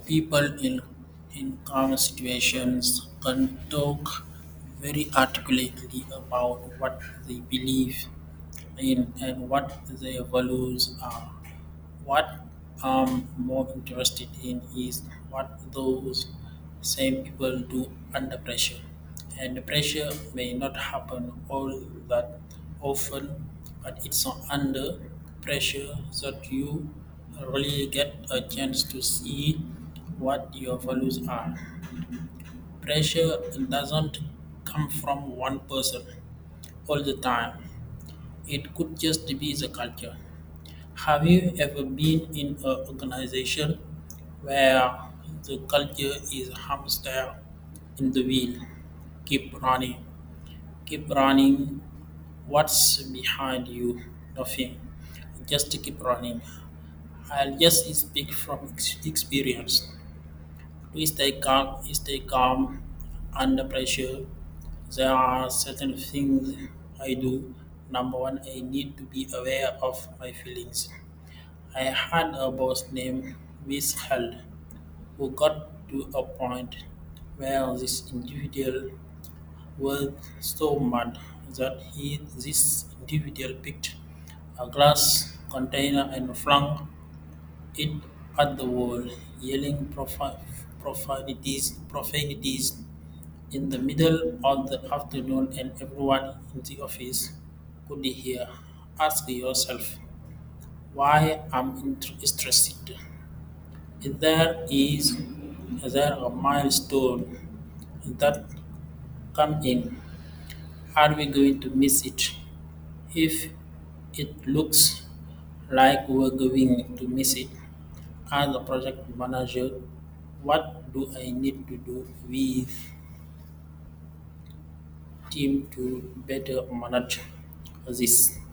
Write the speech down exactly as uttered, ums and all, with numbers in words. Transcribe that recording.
People in, in calm situations can talk very articulately about what they believe in and what their values are. What I'm more interested in is what those same people do under pressure. And the pressure may not happen all that often, but it's under pressure that you really get a chance to see what your values are. Pressure doesn't come from one person all the time. It could just be the culture. Have you ever been in an organization where the culture is hamster in the wheel? Keep running, keep running. What's behind you? Nothing. Just keep running. I'll just speak from ex- experience. To stay calm, stay calm under pressure. There are certain things I do. Number one, I need to be aware of my feelings. I had a boss named Miss Held who got to a point where this individual was so mad that he this individual picked a glass container and flung it at the wall, yelling profi- profanities profanities in the middle of the afternoon and everyone in the office could hear. Ask yourself why I'm interested. If there is is there a milestone that come in? Are we going to miss it? If it looks like we're going to miss it, as a project manager, what do I need to do with team to better manage this?